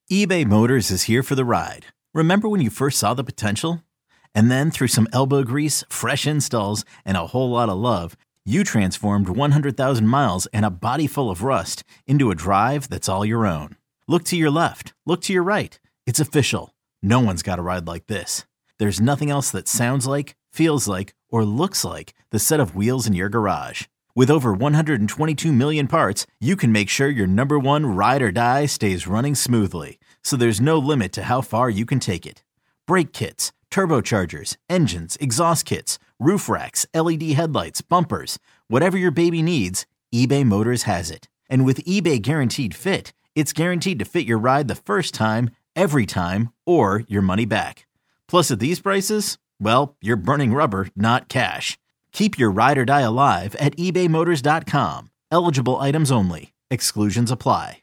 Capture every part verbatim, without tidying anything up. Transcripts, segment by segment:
eBay Motors is here for the ride. Remember when you first saw the potential? And then through some elbow grease, fresh installs, and a whole lot of love, you transformed one hundred thousand miles and a body full of rust into a drive that's all your own. Look to your left. Look to your right. It's official. No one's got a ride like this. There's nothing else that sounds like, feels like, or looks like the set of wheels in your garage. With over one hundred twenty-two million parts, you can make sure your number one ride or die stays running smoothly. So there's no limit to how far you can take it. Brake kits, turbochargers, engines, exhaust kits, roof racks, L E D headlights, bumpers, whatever your baby needs, eBay Motors has it. And with eBay Guaranteed Fit, it's guaranteed to fit your ride the first time, every time, or your money back. Plus at these prices, well, you're burning rubber, not cash. Keep your ride or die alive at ebay motors dot com. Eligible items only. Exclusions apply.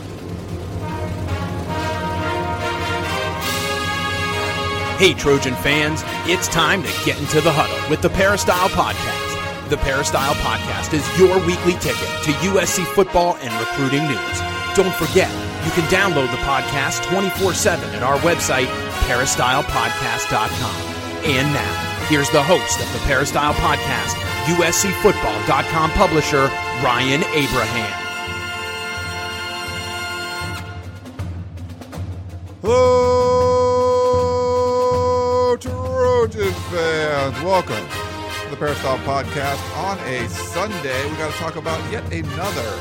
Hey, Trojan fans, it's time to get into the huddle with the Peristyle Podcast. The Peristyle Podcast is your weekly ticket to U S C football and recruiting news. Don't forget, you can download the podcast twenty-four seven at our website, peristyle podcast dot com. And now, here's the host of the Peristyle Podcast, U S C football dot com publisher, Ryan Abraham. Hello, Trojan fans. Welcome to the Peristyle Podcast on a Sunday. We got to talk about yet another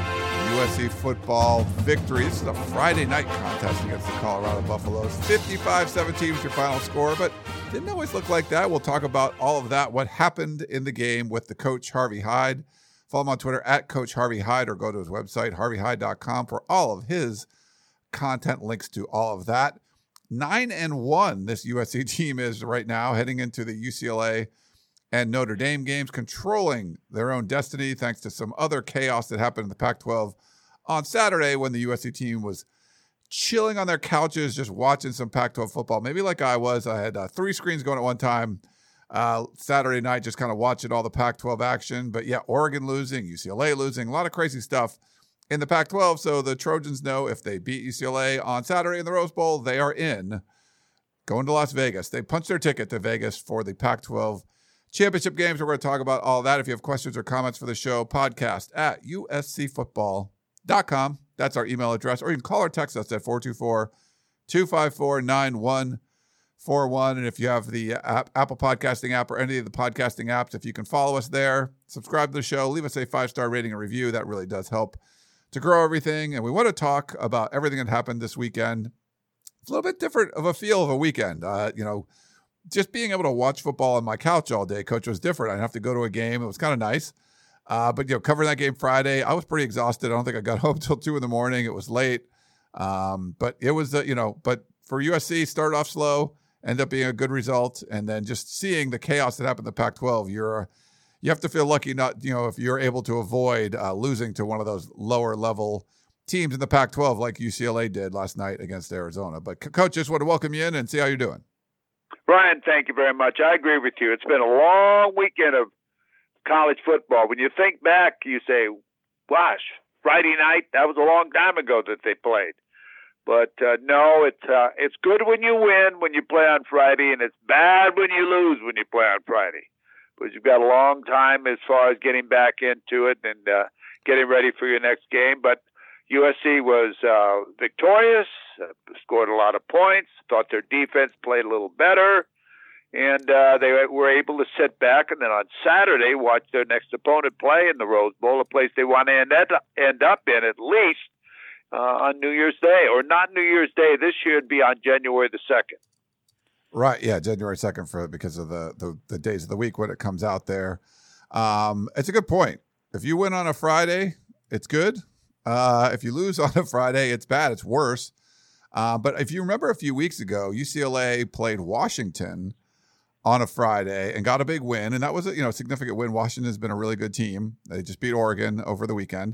U S C football victory. This is a Friday night contest against the Colorado Buffaloes. fifty-five seventeen was your final score, but didn't always look like that. We'll talk about all of that, what happened in the game with the coach, Harvey Hyde. Follow him on Twitter at Coach Harvey Hyde or go to his website, harvey hyde dot com, for all of his content, links to all of that. Nine and one this U S C team is right now, heading into the U C L A and Notre Dame games, controlling their own destiny thanks to some other chaos that happened in the Pac twelve on Saturday when the U S C team was chilling on their couches, just watching some Pac twelve football. Maybe like I was. I had uh, three screens going at one time. Uh, Saturday night, just kind of watching all the Pac twelve action. But yeah, Oregon losing, U C L A losing, a lot of crazy stuff in the Pac twelve. So the Trojans know if they beat U C L A on Saturday in the Rose Bowl, they are in. Going to Las Vegas. They punched their ticket to Vegas for the Pac twelve championship games. We're going to talk about all that. If you have questions or comments for the show, podcast at U S C football dot com. That's our email address. Or you can call or text us at four two four, two five four, nine one four one. And if you have the app, Apple Podcasting app or any of the podcasting apps, if you can follow us there, subscribe to the show, leave us a five-star rating and review. That really does help to grow everything. And we want to talk about everything that happened this weekend. It's a little bit different of a feel of a weekend. Uh, you know, just being able to watch football on my couch all day, Coach, was different. I didn't have to go to a game. It was kind of nice. Uh, but, you know, covering that game Friday, I was pretty exhausted. I don't think I got home till two in the morning. It was late. Um, but it was, uh, you know, but for U S C, started off slow, ended up being a good result. And then just seeing the chaos that happened in the Pac twelve, you're, you have to feel lucky not, you know, if you're able to avoid uh, losing to one of those lower level teams in the Pac twelve like U C L A did last night against Arizona. But, Coach, just want to welcome you in and see how you're doing. Brian, thank you very much. I agree with you. It's been a long weekend of college football. When you think back, you say, gosh, Friday night, that was a long time ago that they played. But uh, no, it's uh, it's good when you win when you play on Friday, and it's bad when you lose when you play on Friday. But you've got a long time as far as getting back into it and uh, getting ready for your next game. But U S C was uh, victorious, uh, scored a lot of points, thought their defense played a little better. And uh, they were able to sit back and then on Saturday watch their next opponent play in the Rose Bowl, a place they want to end, end up in at least uh, on New Year's Day. Or not New Year's Day. This year it'd be on January the second. Right, yeah, January second for because of the, the, the days of the week when it comes out there. Um, it's a good point. If you win on a Friday, it's good. Uh, if you lose on a Friday, it's bad. It's worse. Uh, but if you remember a few weeks ago, U C L A played Washington on a Friday and got a big win. And that was a you know significant win. Washington has been a really good team. They just beat Oregon over the weekend.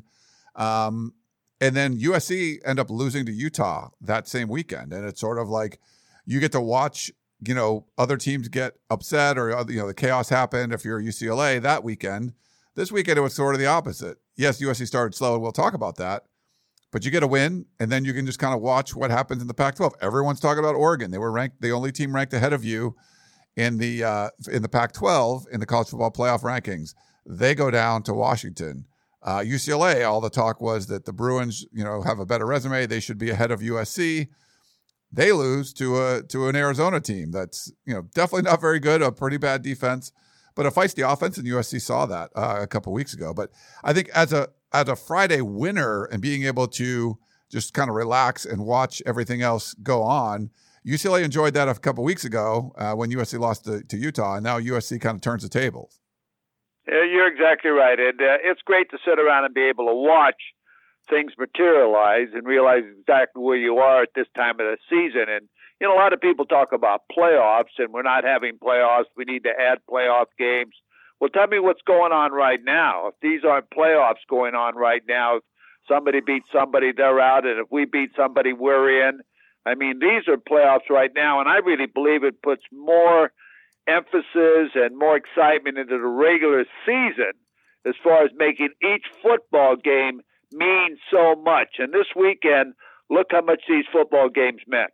Um, and then U S C end up losing to Utah that same weekend. And it's sort of like you get to watch, you know, other teams get upset or, you know, the chaos happened if you're U C L A that weekend. This weekend, it was sort of the opposite. Yes, U S C started slow, and we'll talk about that. but you get a win, and then you can just kind of watch what happens in the Pac twelve. Everyone's talking about Oregon. They were ranked the only team ranked ahead of you in the uh, in the Pac twelve in the college football playoff rankings. They go down to Washington. Uh, U C L A, all the talk was that the Bruins, you know, have a better resume. They should be ahead of U S C. They lose to a to an Arizona team that's, you know, definitely not very good, a pretty bad defense, but a feisty offense, and U S C saw that uh, a couple weeks ago. But I think as a as a Friday winner and being able to just kind of relax and watch everything else go on, U C L A enjoyed that a couple weeks ago uh, when U S C lost to, to Utah, and now U S C kind of turns the tables. Yeah, you're exactly right. And uh, it's great to sit around and be able to watch things materialize and realize exactly where you are at this time of the season. And, you know, a lot of people talk about playoffs, and we're not having playoffs. We need to add playoff games. Well, tell me what's going on right now. If these aren't playoffs going on right now, if somebody beats somebody, they're out. And if we beat somebody, we're in. I mean, these are playoffs right now, and I really believe it puts more emphasis and more excitement into the regular season as far as making each football game mean so much. And this weekend, look how much these football games meant.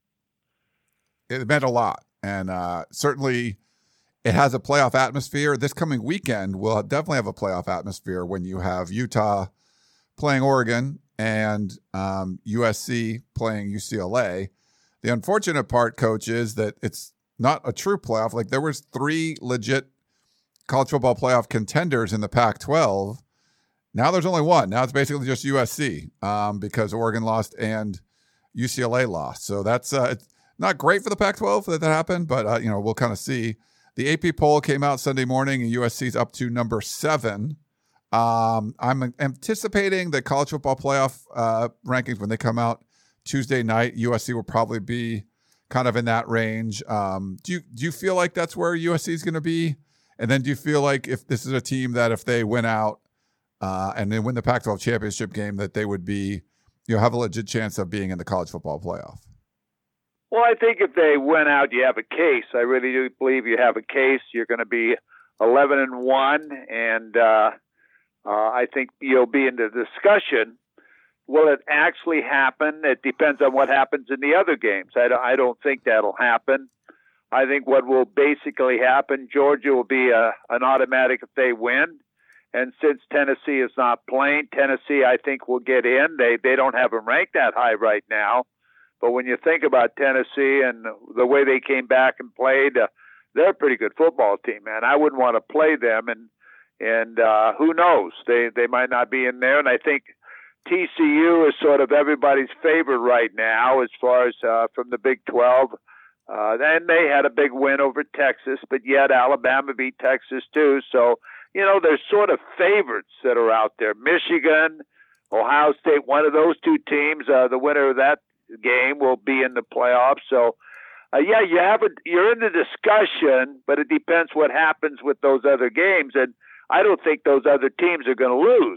It meant a lot, and uh, certainly it has a playoff atmosphere. This coming weekend will definitely have a playoff atmosphere when you have Utah playing Oregon and um, U S C playing U C L A. The unfortunate part, Coach, is that it's not a true playoff. Like, there was three legit college football playoff contenders in the Pac twelve. Now there's only one. Now it's basically just U S C um, because Oregon lost and U C L A lost. So that's uh, it's not great for the Pac twelve that that happened, but uh, you know, we'll kind of see. The A P poll came out Sunday morning, and U S C's up to number seven. Um, I'm anticipating the college football playoff uh, rankings when they come out Tuesday night. U S C will probably be kind of in that range. Um, do you do you feel like that's where U S C is going to be? And then do you feel like if this is a team that if they win out uh, and they win the Pac twelve championship game, that they would be, you know, have a legit chance of being in the college football playoff? Well, I think if they win out, you have a case. I really do believe you have a case. You're going to be eleven and one, and uh, uh, I think you'll be in the discussion. Will it actually happen? It depends on what happens in the other games. I don't, I don't think that'll happen. I think what will basically happen, Georgia will be a, an automatic if they win. And since Tennessee is not playing, Tennessee, I think, will get in. They they don't have them ranked that high right now. But when you think about Tennessee and the way they came back and played, uh, they're a pretty good football team, man. I wouldn't want to play them. And and uh, who knows? They, they might not be in there. And I think T C U is sort of everybody's favorite right now as far as uh, from the Big twelve. Uh, and they had a big win over Texas, but yet Alabama beat Texas too. So, you know, there's sort of favorites that are out there. Michigan, Ohio State, one of those two teams, uh, the winner of that game will be in the playoffs. So, uh, yeah, you have a, you're in the discussion, but it depends what happens with those other games. And I don't think those other teams are going to lose.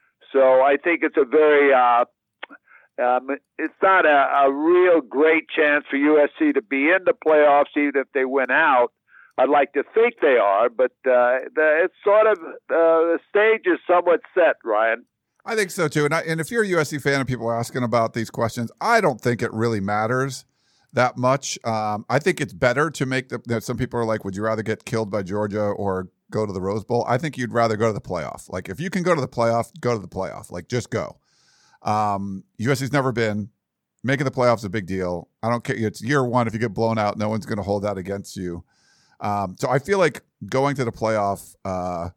So I think it's a very, uh, um, it's not a, a real great chance for U S C to be in the playoffs, even if they win out. I'd like to think they are, but uh, the, it's sort of, uh, the stage is somewhat set, Ryan. I think so too. And, I, and if you're a U S C fan and people are asking about these questions, I don't think it really matters that much. Um, I think it's better to make the, you know, some people are like, would you rather get killed by Georgia or go to the Rose Bowl? I think you'd rather go to the playoff. Like, if you can go to the playoff, go to the playoff. Like, just go. Um, U S C's never been. Making the playoffs is a big deal. I don't care. It's year one. If you get blown out, no one's going to hold that against you. Um, so I feel like going to the playoff uh,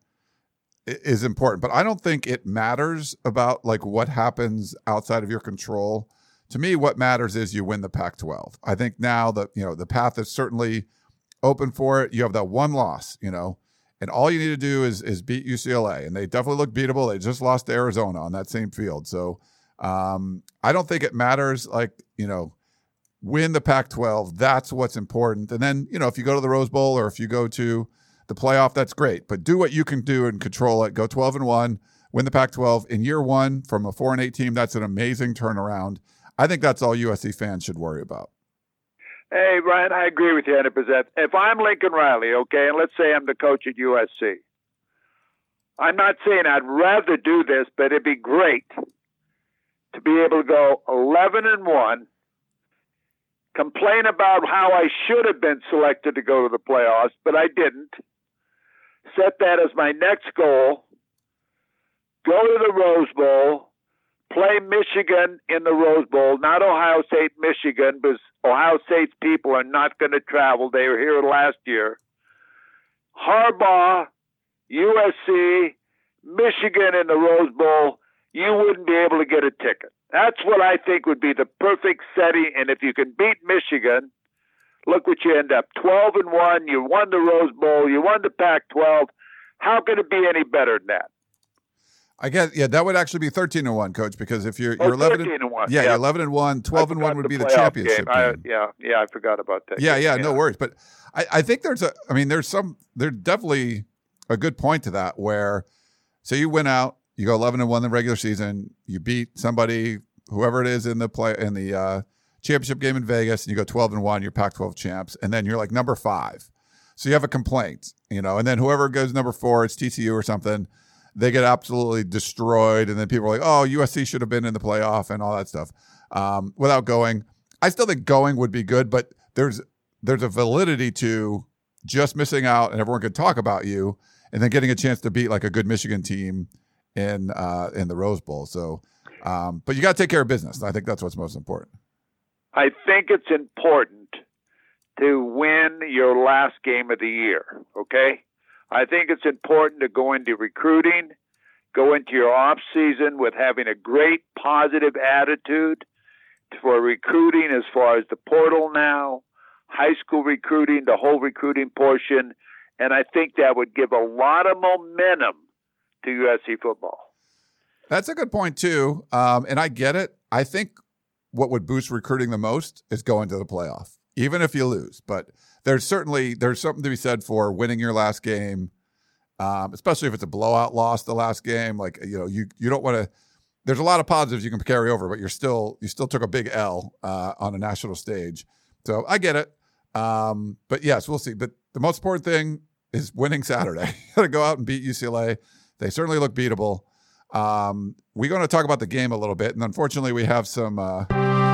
is important, but I don't think it matters about like what happens outside of your control. To me, what matters is you win the Pac twelve. I think now that, you know, the path is certainly open for it. You have that one loss, you know, and all you need to do is is beat U C L A, and they definitely look beatable. They just lost to Arizona on that same field. So um, I don't think it matters, like, you know, win the Pac twelve. That's what's important. And then, you know, if you go to the Rose Bowl or if you go to the playoff, that's great. But do what you can do and control it. Go twelve and one, win the Pac twelve. In year one from a four and eight team, that's an amazing turnaround. I think that's all U S C fans should worry about. Hey, Ryan, I agree with you one hundred percent. If I'm Lincoln Riley, okay, and let's say I'm the coach at U S C, I'm not saying I'd rather do this, but it'd be great to be able to go eleven and one, complain about how I should have been selected to go to the playoffs, but I didn't. Set that as my next goal. Go to the Rose Bowl, play Michigan in the Rose Bowl, not Ohio State, Michigan, because Ohio State's people are not going to travel. They were here last year. Harbaugh, U S C, Michigan in the Rose Bowl, you wouldn't be able to get a ticket. That's what I think would be the perfect setting. And if you can beat Michigan, look what you end up. twelve and one, you won the Rose Bowl, you won the Pac twelve. How can it be any better than that? I guess, yeah, that would actually be thirteen and one, Coach, because if you're, oh, you're eleven and, and one. Yeah, yeah, you're eleven and one, twelve and one would the be the championship game. I, yeah, yeah, I forgot about that. Yeah, game. yeah, yeah, no worries. But I, I think there's a, I mean, there's some, there's definitely a good point to that where, say you win out, you go eleven and one in the regular season, you beat somebody, whoever it is in the play, in the uh, championship game in Vegas, and you go twelve and one, you're Pac twelve champs, and then you're like number five. So you have a complaint, you know, and then whoever goes number four, it's T C U or something, they get absolutely destroyed, and then people are like, oh, U S C should have been in the playoff and all that stuff. Um, without going, I still think going would be good, but there's there's a validity to just missing out, and everyone can talk about you, and then getting a chance to beat like a good Michigan team in uh, in the Rose Bowl. So, um, but you got to take care of business. I think that's what's most important. I think it's important to win your last game of the year, okay? I think it's important to go into recruiting, go into your off season with having a great positive attitude for recruiting as far as the portal now, high school recruiting, the whole recruiting portion, and I think that would give a lot of momentum to U S C football. That's a good point too, um, and I get it. I think what would boost recruiting the most is going to the playoff, even if you lose. But there's certainly there's something to be said for winning your last game, um, especially if it's a blowout loss the last game. Like you know, you you don't want to. There's a lot of positives you can carry over, but you're still you still took a big L uh, on a national stage. So I get it. Um, but yes, we'll see. But the most important thing is winning Saturday. You got to go out and beat U C L A. They certainly look beatable. Um, we're going to talk about the game a little bit, and unfortunately, we have some uh,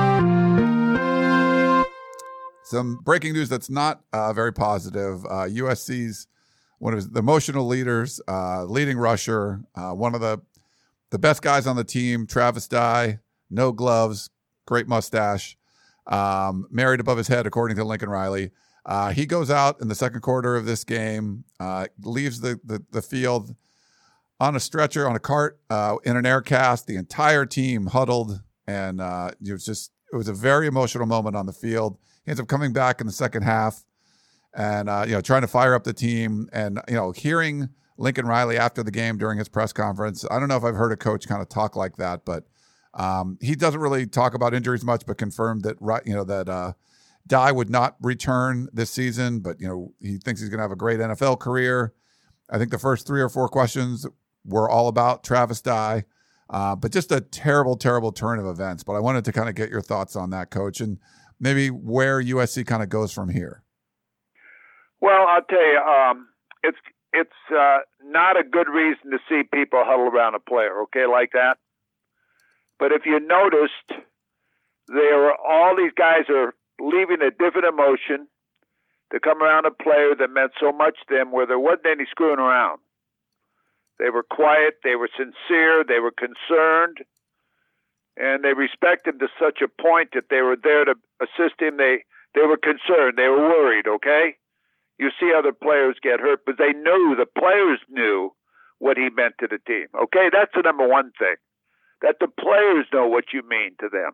some breaking news that's not uh, very positive. Uh, U S C's one of the emotional leaders, uh, leading rusher, uh, one of the the best guys on the team, Travis Dye, no gloves, great mustache, um, married above his head, according to Lincoln Riley. Uh, he goes out in the second quarter of this game, uh, leaves the, the the field on a stretcher, on a cart, uh, in an air cast. The entire team huddled, and uh, it was just it was a very emotional moment on the field. He ends up coming back in the second half, and uh, you know, trying to fire up the team, and you know, hearing Lincoln Riley after the game during his press conference. I don't know if I've heard a coach kind of talk like that, but um, he doesn't really talk about injuries much, but confirmed that you know that uh, Dye would not return this season, but you know, he thinks he's going to have a great N F L career. I think the first three or four questions were all about Travis Dye, uh, but just a terrible, terrible turn of events. But I wanted to kind of get your thoughts on that, Coach, and maybe where U S C kind of goes from here. Well, I'll tell you, um, it's it's uh, not a good reason to see people huddle around a player, okay, like that. But if you noticed, there were all these guys are leaving a different emotion to come around a player that meant so much to them, where there wasn't any screwing around. They were quiet, they were sincere, they were concerned, and they respected him to such a point that they were there to assist him. They they were concerned, they were worried, okay? You see other players get hurt, but they knew, the players knew what he meant to the team, okay? That's the number one thing, that the players know what you mean to them.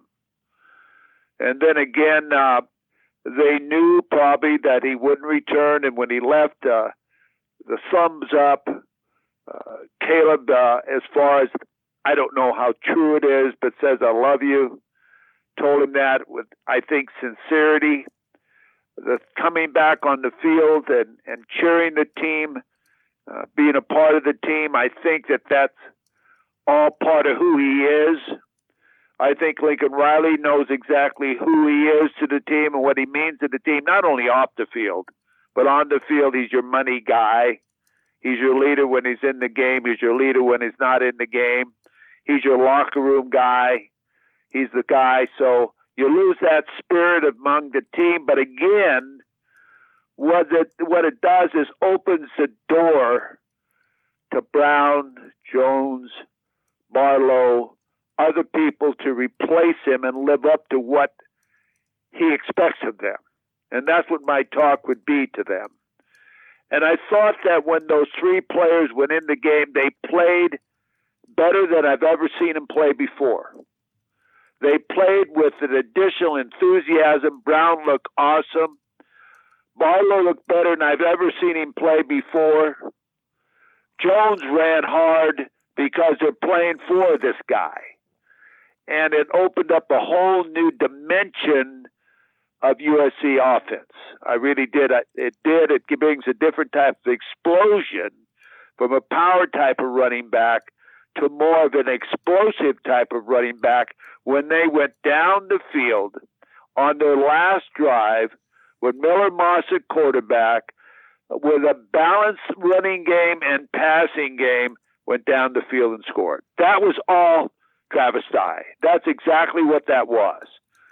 And then again, uh, they knew probably that he wouldn't return, and when he left, uh, the thumbs up, uh, Caleb, uh, as far as, I don't know how true it is, but says, I love you, told him that with, I think, sincerity. The coming back on the field and, and cheering the team, uh, being a part of the team, I think that that's all part of who he is. I think Lincoln Riley knows exactly who he is to the team and what he means to the team, not only off the field, but on the field. He's your money guy. He's your leader when he's in the game. He's your leader when he's not in the game. He's your locker room guy. he's the guy. So you lose that spirit among the team. But again, what it, what it does is opens the door to Brown, Jones, Barlow, other people to replace him and live up to what he expects of them. And that's what my talk would be to them. And I thought that when those three players went in the game, they played better than I've ever seen them play before. They played with an additional enthusiasm. Brown looked awesome. Barlow looked better than I've ever seen him play before. Jones ran hard because they're playing for this guy. And it opened up a whole new dimension of U S C offense. I really did. It did. It brings a different type of explosion from a power type of running back to more of an explosive type of running back when they went down the field on their last drive with Miller Moss at quarterback, with a balanced running game and passing game, went down the field and scored. That was all Travis Dye. That's exactly what that was.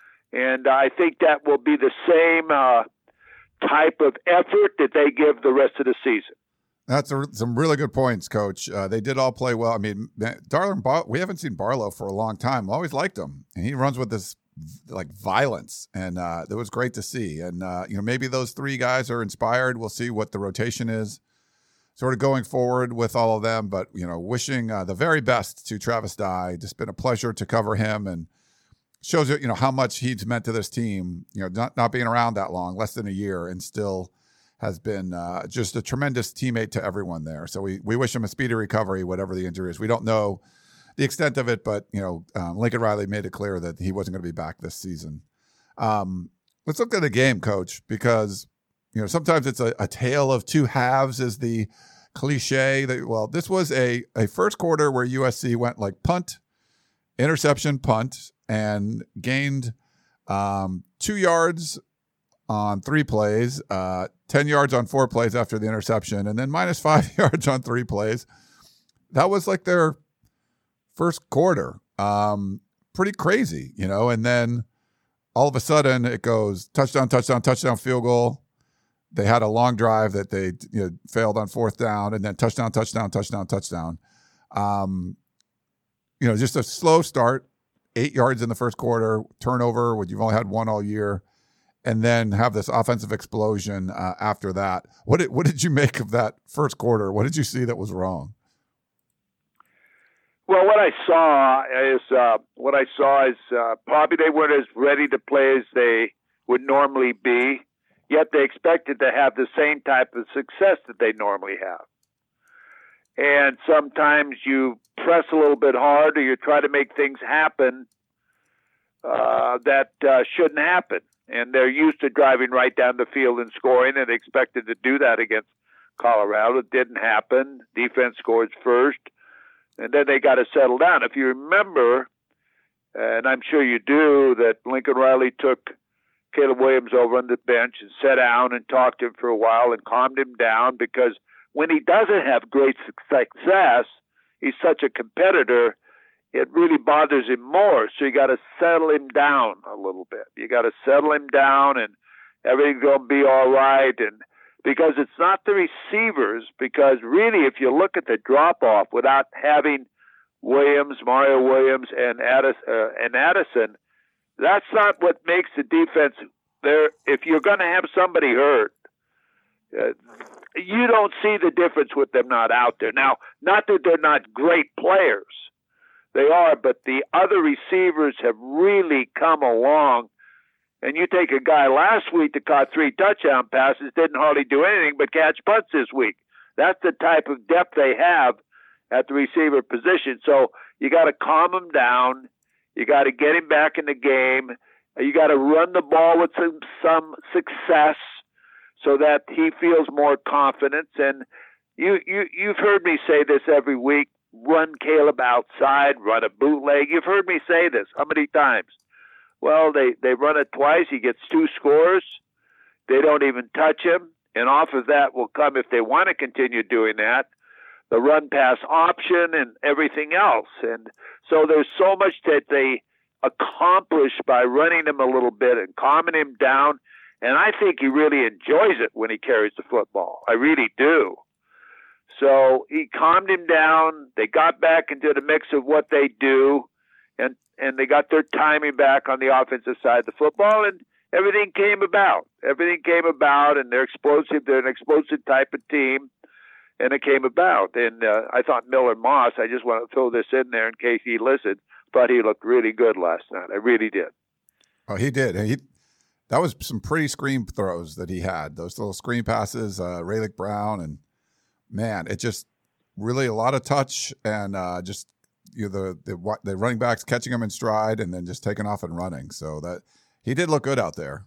And I think that will be the same uh, type of effort that they give the rest of the season. That's a, some really good points, Coach. Uh, they did all play well. I mean, Darlin, Bar- we haven't seen Barlow for a long time. I always liked him, and he runs with this like violence, and uh, it was great to see. And uh, you know, maybe those three guys are inspired. We'll see what the rotation is, sort of going forward with all of them. But you know, wishing uh, the very best to Travis Dye. Just been a pleasure to cover him, and shows you know how much he's meant to this team. You know, not not being around that long, less than a year, and still has been uh, just a tremendous teammate to everyone there. So we we wish him a speedy recovery, whatever the injury is. We don't know the extent of it, but you know, um, Lincoln Riley made it clear that he wasn't going to be back this season. Um, let's look at the game, Coach, because you know sometimes it's a, a tale of two halves, is the cliche. That, well, this was a a first quarter where U S C went like punt, interception, punt, and gained um, two yards on three plays, uh, ten yards on four plays after the interception, and then minus five yards on three plays. That was like their first quarter. Um, pretty crazy, you know, and then all of a sudden it goes touchdown, touchdown, touchdown, field goal. They had a long drive that they you know, failed on fourth down, and then touchdown, touchdown, touchdown, touchdown. Um, you know, just a slow start, eight yards in the first quarter, turnover when you've only had one all year, and then have this offensive explosion uh, after that. What did, what did you make of that first quarter? What did you see that was wrong? Well, what I saw is uh, what I saw is uh, probably they weren't as ready to play as they would normally be, yet they expected to have the same type of success that they normally have. And sometimes you press a little bit hard, or you try to make things happen uh, that uh, shouldn't happen. And they're used to driving right down the field and scoring, and expected to do that against Colorado. It didn't happen. Defense scores first, and then they got to settle down. If you remember, and I'm sure you do, that Lincoln Riley took Caleb Williams over on the bench and sat down and talked to him for a while and calmed him down, because when he doesn't have great success, he's such a competitor, it really bothers him more. So you got to settle him down a little bit. You got to settle him down, and everything's going to be all right. And because it's not the receivers, because really, if you look at the drop off without having Williams, Mario Williams, and Addison, uh, and Addison, that's not what makes the defense there. If you're going to have somebody hurt, uh, you don't see the difference with them not out there. Now, not that they're not great players. They are, but the other receivers have really come along. And you take a guy last week that caught three touchdown passes, didn't hardly do anything but catch punts this week. That's the type of depth they have at the receiver position. So you got to calm him down. You got to get him back in the game. You got to run the ball with some, some success so that he feels more confidence. And you, you, you've heard me say this every week. Run Caleb outside, run a bootleg. You've heard me say this. How many times? Well, they, they run it twice. He gets two scores. They don't even touch him. And off of that will come, if they want to continue doing that, the run-pass option and everything else. And so there's so much that they accomplished by running him a little bit and calming him down. And I think he really enjoys it when he carries the football. I really do. So he calmed him down. They got back into the mix of what they do, and, and they got their timing back on the offensive side of the football, and everything came about. Everything came about, and they're explosive. They're an explosive type of team, and it came about. And uh, I thought Miller Moss, I just want to throw this in there in case he listened, thought he looked really good last night. I really did. Oh, he did. He that was some pretty screen throws that he had. Those little screen passes, uh, Raylick Brown, and man, it just really a lot of touch and uh, just you know, the the the running backs catching him in stride and then just taking off and running. So that he did look good out there.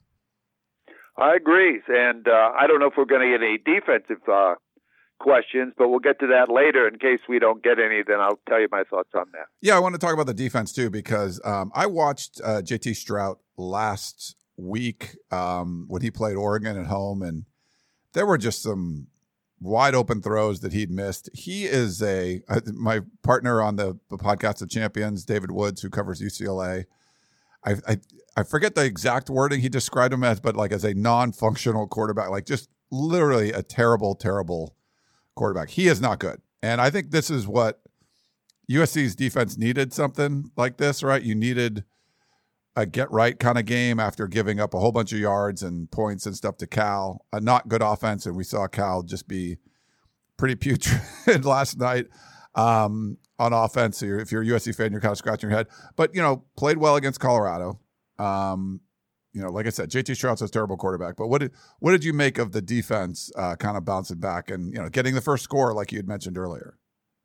I agree, and uh, I don't know if we're going to get any defensive uh, questions, but we'll get to that later. In case we don't get any, then I'll tell you my thoughts on that. Yeah, I want to talk about the defense too because um, I watched uh, J T Strout last week um, when he played Oregon at home, and there were just some wide open throws that he'd missed. He is a uh, my partner on the, the podcast of Champions, David Woods, who covers U C L A. I, I I forget the exact wording he described him as, but like as a non-functional quarterback, like just literally a terrible, terrible quarterback. He is not good. And I think this is what U S C's defense needed, something like this, right? You needed a get-right kind of game after giving up a whole bunch of yards and points and stuff to Cal. A not good offense, and we saw Cal just be pretty putrid last night um, on offense. So you're, if you're a U S C fan, you're kind of scratching your head. But, you know, played well against Colorado. Um, you know, like I said, J T Strout's a terrible quarterback. But what did what did you make of the defense uh, kind of bouncing back and, you know, getting the first score like you had mentioned earlier?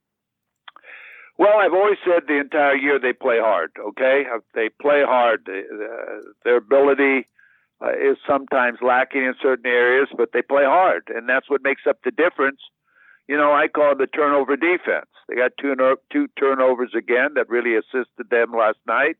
Well, I've always said the entire year they play hard, okay? They play hard. Uh, their ability uh, is sometimes lacking in certain areas, but they play hard, and that's what makes up the difference. You know, I call it the turnover defense. They got two, two turnovers again that really assisted them last night,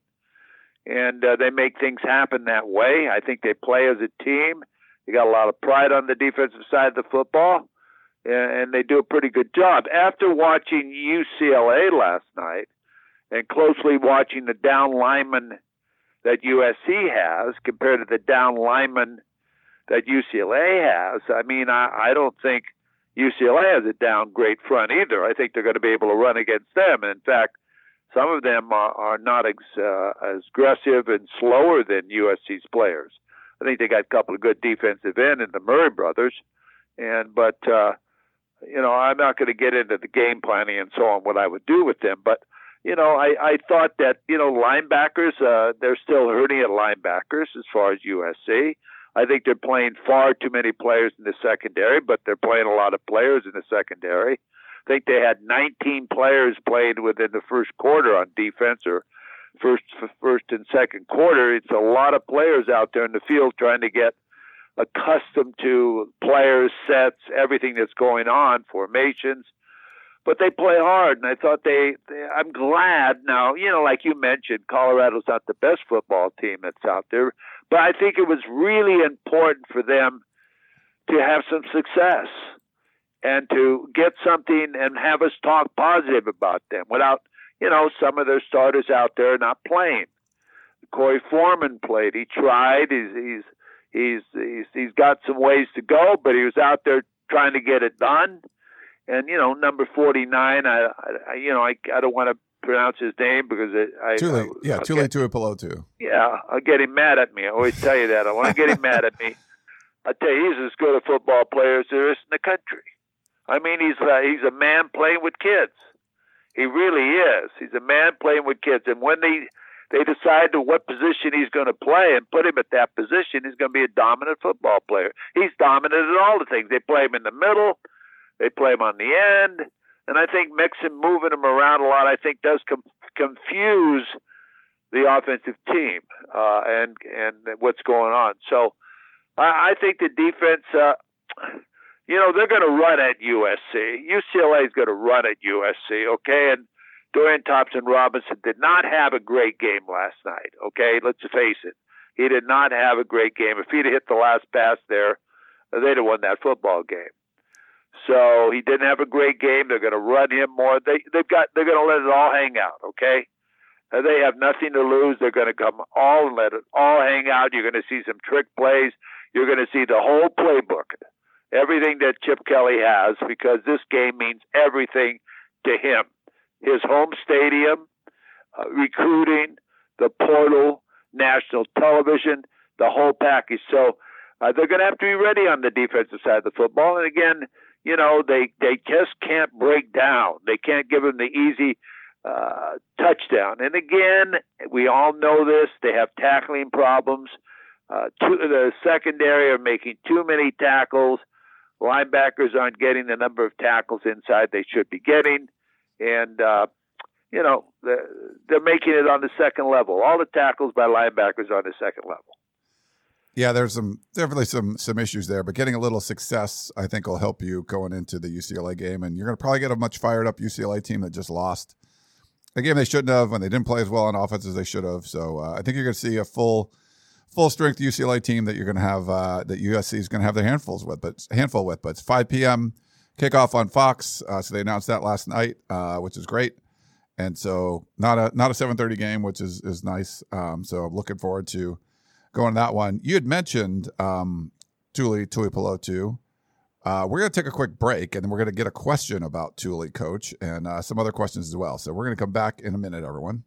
and uh, they make things happen that way. I think they play as a team. They got a lot of pride on the defensive side of the football, and they do a pretty good job. After watching U C L A last night and closely watching the down linemen that U S C has compared to the down linemen that U C L A has, I mean, I, I don't think U C L A has a down great front either. I think they're going to be able to run against them. And in fact, some of them are, are not as, uh, as aggressive and slower than U S C's players. I think they got a couple of good defensive end in the Murray brothers. And, but, uh, you know, I'm not going to get into the game planning and so on, what I would do with them. But, you know, I, I thought that, you know, linebackers, uh, they're still hurting at linebackers as far as U S C. I think they're playing far too many players in the secondary, but they're playing a lot of players in the secondary. I think they had nineteen players played within the first quarter on defense, or first, first and second quarter. It's a lot of players out there in the field trying to get accustomed to players, sets, everything that's going on, formations, but they play hard. And I thought they, they, I'm glad now, you know, like you mentioned, Colorado's not the best football team that's out there, but I think it was really important for them to have some success and to get something and have us talk positive about them without, you know, some of their starters out there not playing. Corey Foreman played. He tried. He's, he's, He's, he's he's got some ways to go, but he was out there trying to get it done. And you know, number forty-nine, I, I you know I, I don't want to pronounce his name because it, I too late. I, yeah, I'll too get, late to Pelotu. Yeah, I'll get him mad at me. I always tell you that. I want to get him mad at me. I tell you, he's as good a football player as there is in the country. I mean, he's uh, he's a man playing with kids. He really is. He's a man playing with kids, and when they They decide to what position he's going to play and put him at that position, he's going to be a dominant football player. He's dominant in all the things. They play him in the middle. They play him on the end. And I think mixing, moving him around a lot, I think does com- confuse the offensive team uh, and and what's going on. So I, I think the defense, uh, you know, they're going to run at U S C. U C L A is going to run at U S C, okay? And Dorian Thompson-Robinson did not have a great game last night, okay? Let's face it. He did not have a great game. If he'd hit the last pass there, they'd have won that football game. So he didn't have a great game. They're going to run him more. They, they've got, they're going to let it all hang out, okay? Uh, they have nothing to lose. They're going to come all and let it all hang out. You're going to see some trick plays. You're going to see the whole playbook, everything that Chip Kelly has, because this game means everything to him. His home stadium, uh, recruiting, the portal, national television, the whole package. So uh, they're going to have to be ready on the defensive side of the football. And again, you know, they, they just can't break down. They can't give them the easy uh, touchdown. And again, we all know this. They have tackling problems. Uh, two, the secondary are making too many tackles. Linebackers aren't getting the number of tackles inside they should be getting. And, uh, you know, they're, they're making it on the second level. All the tackles by linebackers on the second level. Yeah, there's some definitely some some issues there, but getting a little success, I think, will help you going into the U C L A game. And you're going to probably get a much fired up U C L A team that just lost a game they shouldn't have, and they didn't play as well on offense as they should have. So uh, I think you're going to see a full full strength U C L A team that you're going to have uh, that U S C is going to have their handfuls with, but handful with. But it's five p.m. kickoff on Fox, uh, so they announced that last night, uh, which is great. And so not a not a seven thirty game, which is is nice. Um, so I'm looking forward to going to that one. You had mentioned um, Tuli Tuipulotu. Uh, we're going to take a quick break, and then we're going to get a question about Tuli, Coach, and uh, some other questions as well. So we're going to come back in a minute, everyone.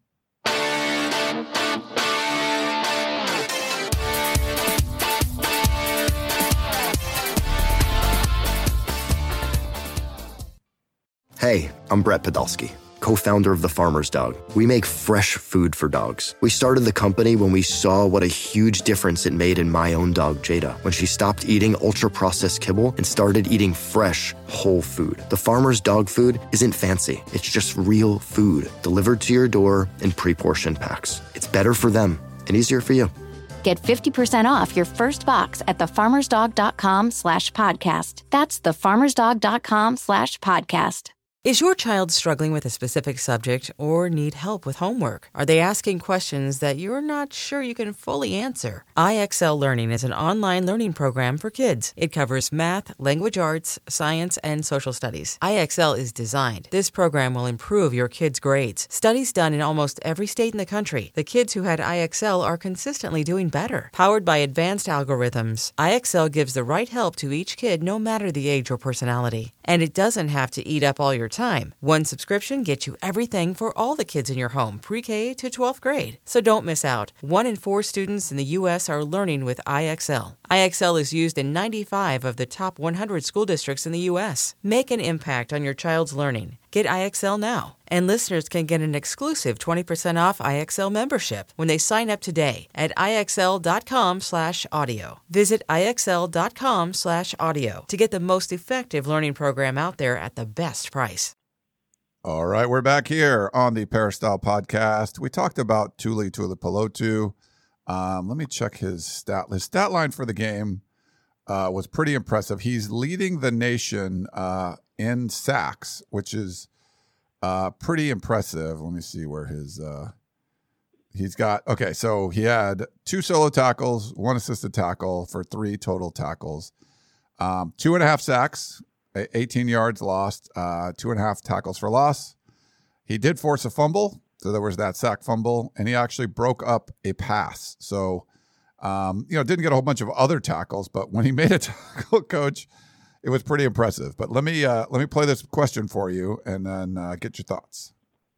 Hey, I'm Brett Podolsky, co-founder of The Farmer's Dog. We make fresh food for dogs. We started the company when we saw what a huge difference it made in my own dog, Jada, when she stopped eating ultra-processed kibble and started eating fresh, whole food. The Farmer's Dog food isn't fancy. It's just real food delivered to your door in pre-portioned packs. It's better for them and easier for you. Get fifty percent off your first box at thefarmersdog.com slash podcast. That's thefarmersdog.com slash podcast. Is your child struggling with a specific subject or need help with homework? Are they asking questions that you're not sure you can fully answer? I X L Learning is an online learning program for kids. It covers math, language arts, science, and social studies. I X L is designed. This program will improve your kids' grades. Studies done in almost every state in the country. The kids who had I X L are consistently doing better. Powered by advanced algorithms, I X L gives the right help to each kid no matter the age or personality. And it doesn't have to eat up all your time. One subscription gets you everything for all the kids in your home, pre-K to twelfth grade. So don't miss out. One in four students in the U S are learning with I X L. I X L is used in ninety-five of the top one hundred school districts in the U S. Make an impact on your child's learning. Get I X L now. And listeners can get an exclusive twenty percent off I X L membership when they sign up today at IXL.com slash audio. Visit IXL.com slash audio to get the most effective learning program out there at the best price. All right, we're back here on the Peristyle Podcast. We talked about Tuli Tuipulotu. Um, let me check his stat. His stat line for the game uh, was pretty impressive. He's leading the nation uh, in sacks, which is uh, pretty impressive. Let me see where his uh, he's got. Okay, so he had two solo tackles, one assisted tackle for three total tackles, um, two and a half sacks, eighteen yards lost, uh, two and a half tackles for loss. He did force a fumble, so there was that sack fumble, and he actually broke up a pass. So, um, you know, didn't get a whole bunch of other tackles, but when he made a tackle, Coach, it was pretty impressive. But let me uh, let me play this question for you, and then uh, get your thoughts.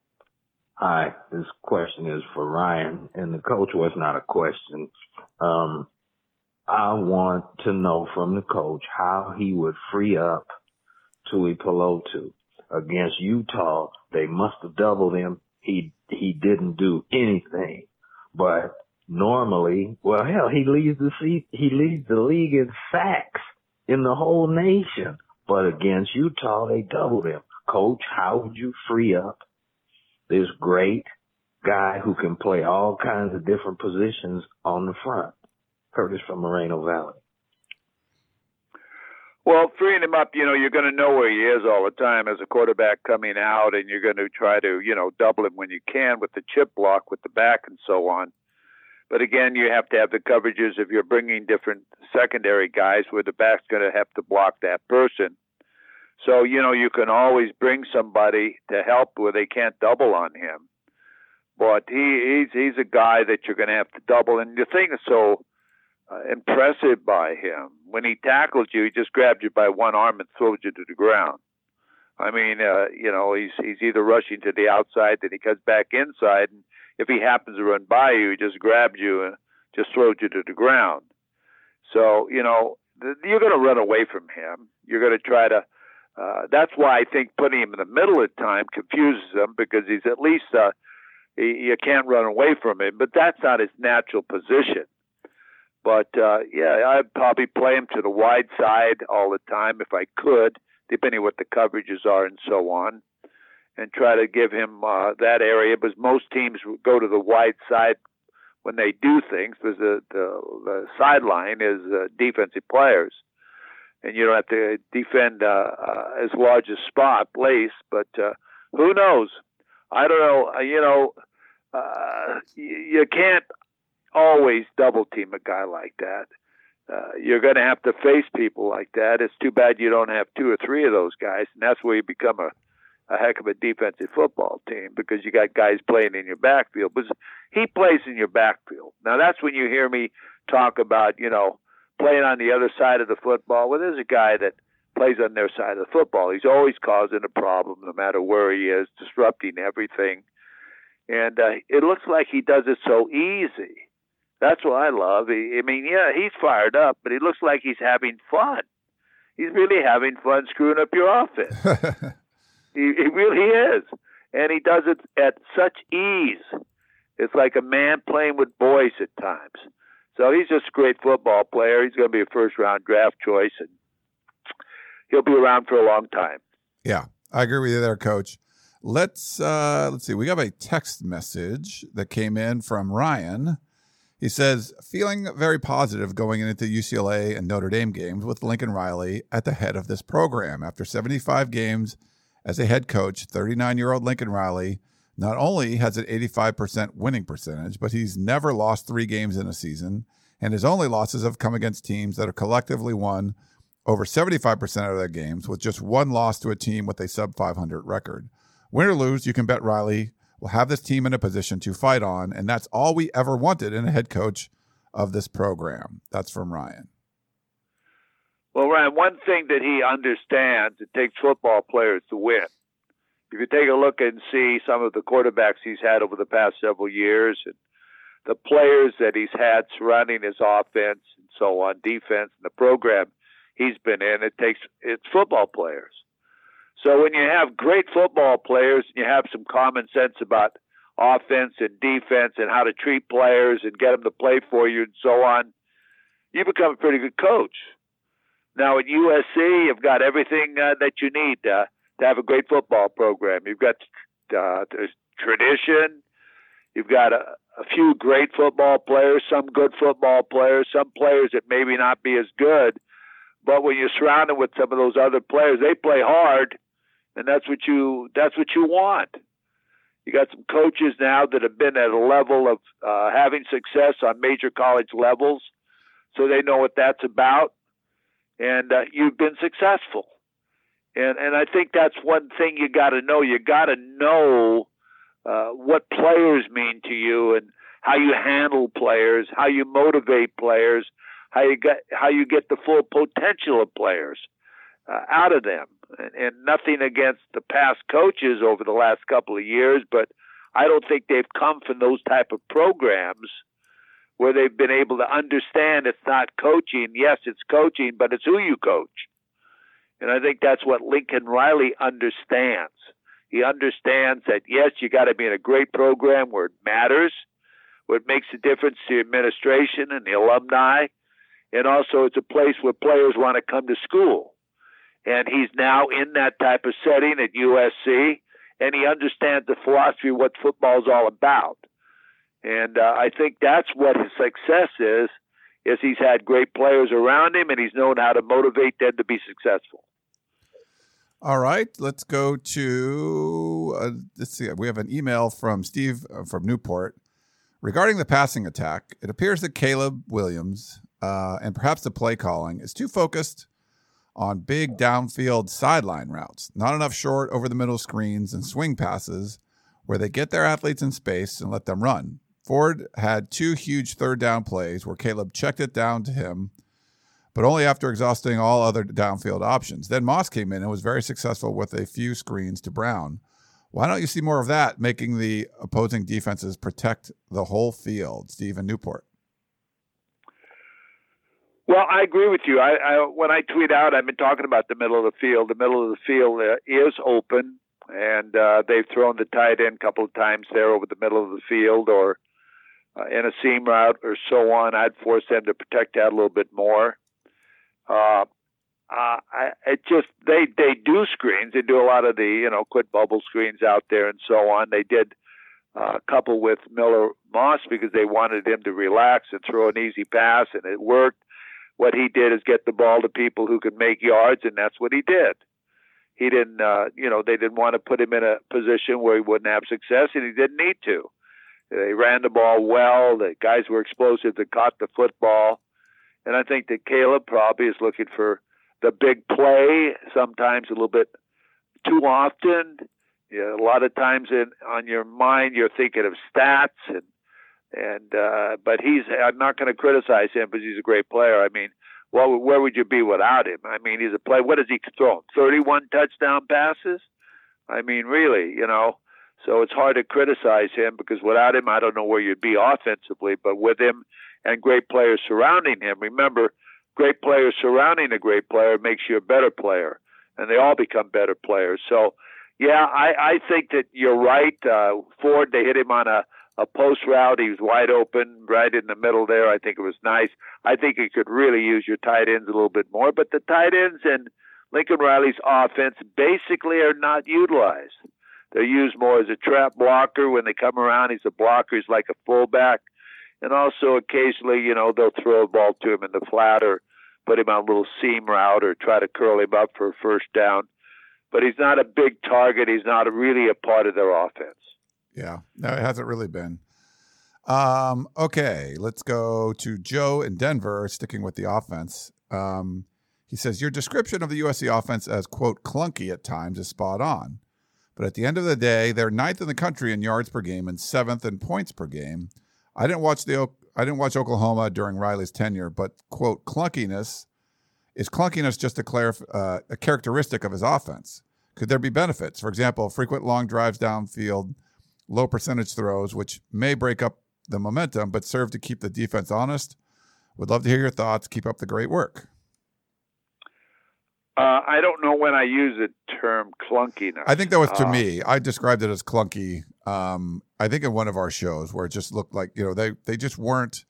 Hi, this question is for Ryan, and the coach was not a question. Um, I want to know from the coach how he would free up Tuipulotu against Utah. They must have doubled him. He he didn't do anything, but normally, well, hell, he leads the he leads the league in sacks in the whole nation. But against Utah, they doubled him. Coach, how would you free up this great guy who can play all kinds of different positions on the front? Curtis from Moreno Valley. Well, freeing him up, you know, you're going to know where he is all the time as a quarterback coming out, and you're going to try to, you know, double him when you can with the chip block, with the back, and so on. But again, you have to have the coverages if you're bringing different secondary guys where the back's going to have to block that person. So, you know, you can always bring somebody to help where they can't double on him. but he, he's he's a guy that you're going to have to double. And the thing is so uh, impressive by him, when he tackles you, he just grabs you by one arm and throws you to the ground. I mean, uh, you know, he's he's either rushing to the outside, then he cuts back inside, and if he happens to run by you, he just grabs you and just throws you to the ground. So, you know, th- you're going to run away from him. You're going to try to. Uh, that's why I think putting him in the middle at time confuses him, because he's at least uh, he, you can't run away from him. But that's not his natural position. But uh, yeah, I'd probably play him to the wide side all the time if I could, depending what the coverages are and so on, and try to give him uh, that area. Because most teams go to the wide side when they do things, because the, the, the sideline is uh, defensive players. And you don't have to defend uh, uh, as large a spot place, but uh, who knows? I don't know. Uh, you know, uh, you, you can't always double team a guy like that. Uh, you're going to have to face people like that. It's too bad you don't have two or three of those guys, and that's where you become a, a heck of a defensive football team, because you got guys playing in your backfield. But he plays in your backfield. Now, that's when you hear me talk about, you know, playing on the other side of the football. Well, there's a guy that plays on their side of the football. He's always causing a problem, no matter where he is, disrupting everything. And uh, it looks like he does it so easy. That's what I love. He, I mean, yeah, he's fired up, but he looks like he's having fun. He's really having fun screwing up your offense. he, he really is. And he does it at such ease. It's like a man playing with boys at times. So he's just a great football player. He's going to be a first-round draft choice, and he'll be around for a long time. Yeah, I agree with you there, Coach. Let's uh, let's see. We have a text message that came in from Ryan. He says, feeling very positive going into U C L A and Notre Dame games with Lincoln Riley at the head of this program. After seventy-five games as a head coach, thirty-nine-year-old Lincoln Riley not only has an eighty-five percent winning percentage, but he's never lost three games in a season, and his only losses have come against teams that have collectively won over seventy-five percent of their games, with just one loss to a team with a sub five hundred record. Win or lose, you can bet Riley will have this team in a position to fight on, and that's all we ever wanted in a head coach of this program. That's from Ryan. Well, Ryan, one thing that he understands, it takes football players to win. If you take a look and see some of the quarterbacks he's had over the past several years, and the players that he's had surrounding his offense and so on, defense, and the program he's been in, it takes it's football players. So when you have great football players, and you have some common sense about offense and defense and how to treat players and get them to play for you and so on, you become a pretty good coach. Now at U S C, you've got everything uh, that you need uh, to have a great football program. You've got uh, tradition. You've got a, a few great football players, some good football players, some players that maybe not be as good. But when you're surrounded with some of those other players, they play hard, and that's what you that's what you want. You got some coaches now that have been at a level of uh, having success on major college levels, so they know what that's about, and uh, you've been successful. And and I think that's one thing you got to know. You got to know uh, what players mean to you and how you handle players, how you motivate players, how you get how you get the full potential of players uh, out of them. And, and nothing against the past coaches over the last couple of years, but I don't think they've come from those type of programs where they've been able to understand it's not coaching. Yes, it's coaching, but it's who you coach. And I think that's what Lincoln Riley understands. He understands that, yes, you got to be in a great program where it matters, where it makes a difference to the administration and the alumni. And also it's a place where players want to come to school. And he's now in that type of setting at U S C, and he understands the philosophy of what football is all about. And uh, I think that's what his success is, is he's had great players around him, and he's known how to motivate them to be successful. All right, let's go to, uh, let's see, we have an email from Steve uh, from Newport. Regarding the passing attack, it appears that Caleb Williams uh, and perhaps the play calling is too focused on big downfield sideline routes, not enough short over the middle screens and swing passes where they get their athletes in space and let them run. Ford had two huge third down plays where Caleb checked it down to him, but only after exhausting all other downfield options. Then Moss came in and was very successful with a few screens to Brown. Why don't you see more of that, making the opposing defenses protect the whole field? Steve in Newport. Well, I agree with you. I, I when I tweet out, I've been talking about the middle of the field. The middle of the field uh, is open, and uh, they've thrown the tight end a couple of times there over the middle of the field or uh, in a seam route or so on. I'd force them to protect that a little bit more. Uh, uh, I, it just they they do screens. They do a lot of the you know quick bubble screens out there and so on. They did uh, a couple with Miller Moss because they wanted him to relax and throw an easy pass, and it worked. What he did is get the ball to people who could make yards, and that's what he did. He didn't, uh, you know, they didn't want to put him in a position where he wouldn't have success, and he didn't need to. They ran the ball well. The guys were explosive. They caught the football. And I think that Caleb probably is looking for the big play, sometimes a little bit too often. You know, a lot of times in on your mind, you're thinking of stats and And uh, but he's. I'm not going to criticize him because he's a great player. I mean, well, where would you be without him? I mean, he's a player. What has he thrown? thirty-one touchdown passes. I mean, really, you know. So it's hard to criticize him because without him, I don't know where you'd be offensively. But with him and great players surrounding him, remember, great players surrounding a great player makes you a better player, and they all become better players. So, yeah, I, I think that you're right. Uh, Ford, they hit him on a. A post route, he was wide open, right in the middle there. I think it was nice. I think you could really use your tight ends a little bit more. But the tight ends in Lincoln Riley's offense basically are not utilized. They're used more as a trap blocker. When they come around, he's a blocker. He's like a fullback. And also occasionally, you know, they'll throw a ball to him in the flat or put him on a little seam route or try to curl him up for a first down. But he's not a big target. He's not a, really a part of their offense. Yeah, no, it hasn't really been. Um, okay, let's go to Joe in Denver, sticking with the offense. Um, he says, your description of the U S C offense as, quote, clunky at times is spot on. But at the end of the day, they're ninth in the country in yards per game and seventh in points per game. I didn't watch the I didn't watch Oklahoma during Riley's tenure, but, quote, clunkiness, is clunkiness just a, clarif- uh, a characteristic of his offense? Could there be benefits? For example, frequent long drives downfield, low percentage throws, which may break up the momentum, but serve to keep the defense honest. Would love to hear your thoughts. Keep up the great work. Uh, I don't know when I use the term clunkiness. I think that was to uh, me. I described it as clunky. Um, I think in one of our shows where it just looked like, you know, they, they just weren't,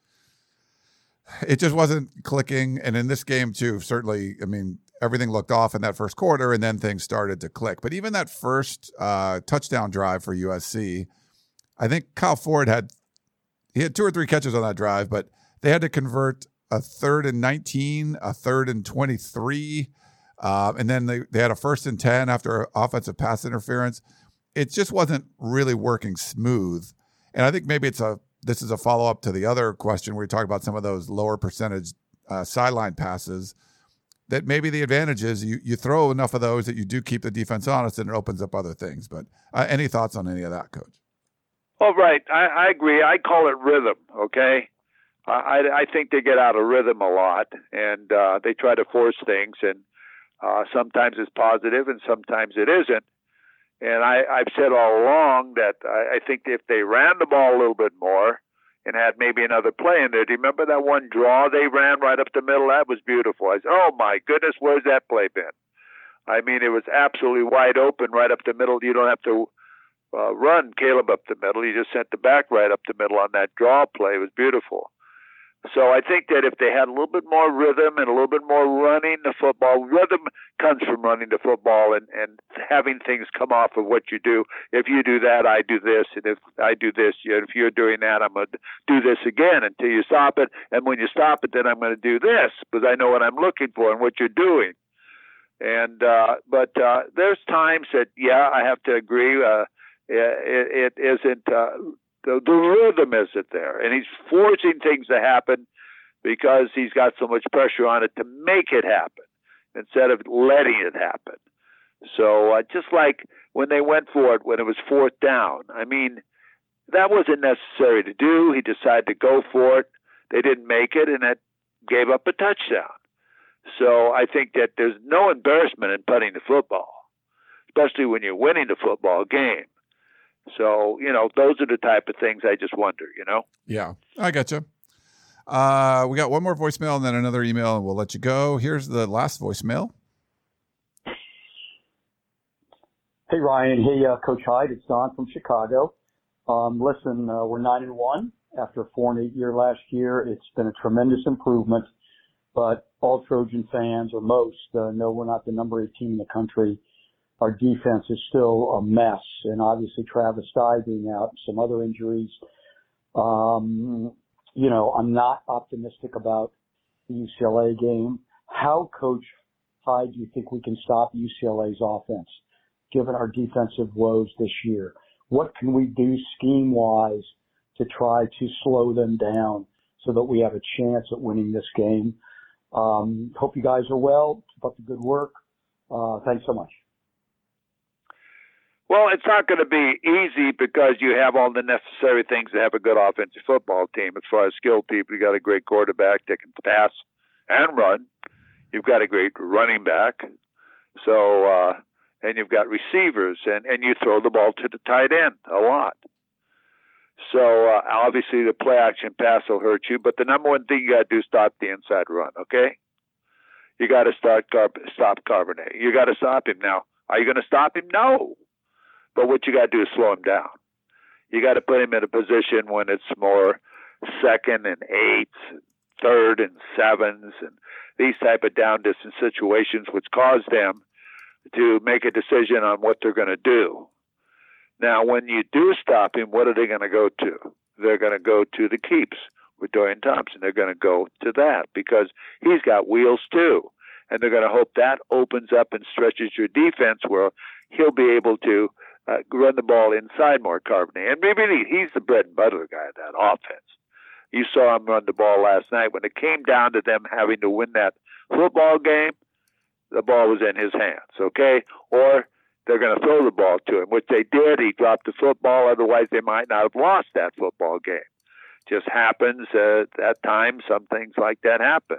it just wasn't clicking. And in this game too, certainly, I mean, everything looked off in that first quarter, and then things started to click. But even that first uh, touchdown drive for U S C, I think Kyle Ford had he had two or three catches on that drive, but they had to convert a third and nineteen, a third and twenty-three, uh, and then they, they had a first and ten after offensive pass interference. It just wasn't really working smooth. And I think maybe it's a this is a follow-up to the other question where we talk about some of those lower percentage uh, sideline passes. That maybe the advantage is you, you throw enough of those that you do keep the defense honest and it opens up other things. But uh, any thoughts on any of that, Coach? Oh, right. I, I agree. I call it rhythm, okay? I, I think they get out of rhythm a lot, and uh, they try to force things, and uh, sometimes it's positive and sometimes it isn't. And I, I've said all along that I, I think if they ran the ball a little bit more, and had maybe another play in there. Do you remember that one draw they ran right up the middle? That was beautiful. I said, oh, my goodness, where's that play been? I mean, it was absolutely wide open right up the middle. You don't have to uh, run Caleb up the middle. You just sent the back right up the middle on that draw play. It was beautiful. So I think that if they had a little bit more rhythm and a little bit more running the football, rhythm comes from running the football and, and having things come off of what you do. If you do that, I do this. And if I do this, you know, if you're doing that, I'm going to do this again until you stop it. And when you stop it, then I'm going to do this because I know what I'm looking for and what you're doing. And uh, but uh, there's times that, yeah, I have to agree. Uh, it, it isn't uh, the, the rhythm isn't there, and he's forcing things to happen because he's got so much pressure on it to make it happen instead of letting it happen. So uh, just like when they went for it when it was fourth down. I mean, that wasn't necessary to do. He decided to go for it. They didn't make it, and that gave up a touchdown. So I think that there's no embarrassment in punting the football, especially when you're winning the football game. So, you know, those are the type of things I just wonder, you know? Yeah, I got you. Uh, we got one more voicemail and then another email, and we'll let you go. Here's the last voicemail. Hey, Ryan. Hey, uh, Coach Hyde. It's Don from Chicago. Um, listen, uh, we're nine and one after a four and eight year last year. It's been a tremendous improvement, but all Trojan fans, or most, uh, know we're not the number eight team in the country. Our defense is still a mess, and obviously Travis Dye being out, some other injuries. Um, you know, I'm not optimistic about the U C L A game. How, Coach Hyde, do you think we can stop U C L A's offense, given our defensive woes this year? What can we do scheme-wise to try to slow them down so that we have a chance at winning this game? Um, hope you guys are well. Keep up the good work. Uh, thanks so much. Well, it's not going to be easy because you have all the necessary things to have a good offensive football team. As far as skilled people, you got a great quarterback that can pass and run. You've got a great running back. So, uh, and you've got receivers, and, and you throw the ball to the tight end a lot. So, uh, obviously, the play action pass will hurt you, but the number one thing you got to do is stop the inside run, okay? You got to start Car- stop Carbonet. You got to stop him. Now, are you going to stop him? No. But what you got to do is slow him down. You got to put him in a position when it's more second and eights, third and sevens, and these type of down distance situations, which cause them to make a decision on what they're going to do. Now, when you do stop him, what are they going to go to? They're going to go to the keeps with Dorian Thompson. They're going to go to that because he's got wheels too. And they're going to hope that opens up and stretches your defense where he'll be able to uh, run the ball inside more Carbonet. And maybe he's the bread and butter guy of that offense. You saw him run the ball last night. When it came down to them having to win that football game, the ball was in his hands, okay? Or they're going to throw the ball to him, which they did. He dropped the football. Otherwise, they might not have lost that football game. Just happens uh, at times. Some things like that happen.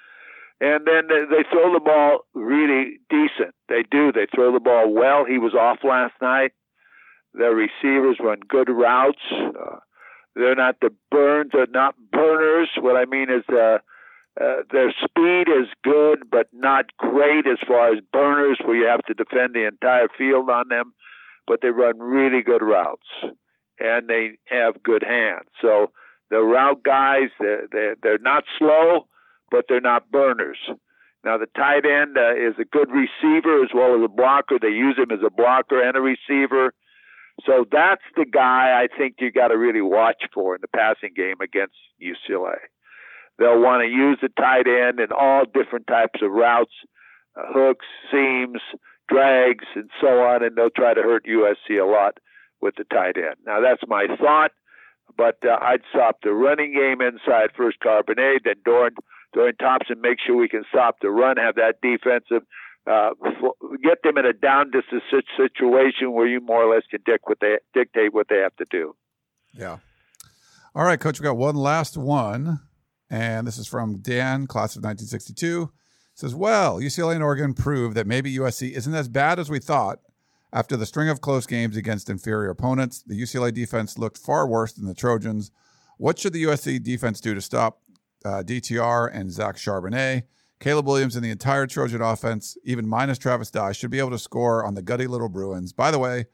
And then they throw the ball really decent. They do. They throw the ball well. He was off last night. Their receivers run good routes. Uh, they're not the burns. They're not burners. What I mean is uh, uh, their speed is good, but not great as far as burners where you have to defend the entire field on them. But they run really good routes, and they have good hands. So the route guys, they're, they're, they're not slow, but they're not burners. Now, the tight end uh, is a good receiver as well as a blocker. They use him as a blocker and a receiver. So that's the guy I think you got to really watch for in the passing game against U C L A. They'll want to use the tight end in all different types of routes, uh, hooks, seams, drags, and so on, and they'll try to hurt U S C a lot with the tight end. Now, that's my thought, but uh, I'd stop the running game inside first Carbonet, then Dorian, Dorian Thompson, make sure we can stop the run, have that defensive, uh, get them in a down distance situation where you more or less can dic- what they, dictate what they have to do. Yeah. All right, Coach, we got one last one, and this is from Dan, class of nineteen sixty-two. It says, well, U C L A and Oregon proved that maybe U S C isn't as bad as we thought. After the string of close games against inferior opponents, the U C L A defense looked far worse than the Trojans. What should the U S C defense do to stop uh, D T R and Zach Charbonnet? Caleb Williams and the entire Trojan offense, even minus Travis Dye, should be able to score on the gutty little Bruins. By the way,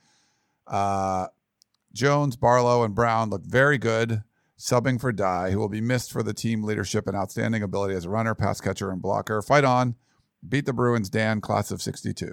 uh, Jones, Barlow, and Brown look very good, subbing for Dye, who will be missed for the team leadership and outstanding ability as a runner, pass catcher, and blocker. Fight on. Beat the Bruins, Dan, class of sixty-two.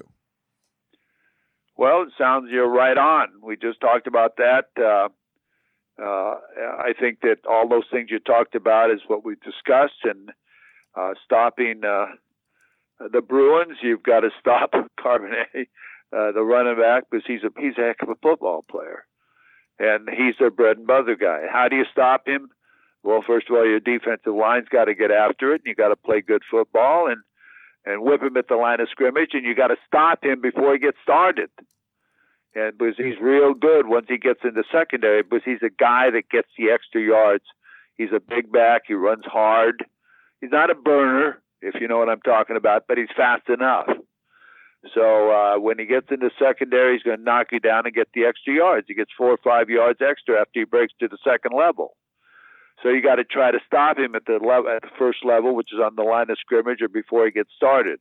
Well, it sounds you're right on. We just talked about that. Uh, uh, I think that all those things you talked about is what we discussed, and uh, stopping uh, the Bruins, you've got to stop Carbonet, uh, the running back, because he's a he's a heck of a football player, and he's their bread and butter guy. How do you stop him? Well, first of all, your defensive line's got to get after it, and you got to play good football, and and whip him at the line of scrimmage, and you got to stop him before he gets started. and because he's real good once he gets into secondary, because he's a guy that gets the extra yards. He's a big back. He runs hard. He's not a burner, if you know what I'm talking about, but he's fast enough. So uh, when he gets into secondary, he's going to knock you down and get the extra yards. He gets four or five yards extra after he breaks to the second level. So you got to try to stop him at the level, at the first level, which is on the line of scrimmage or before he gets started.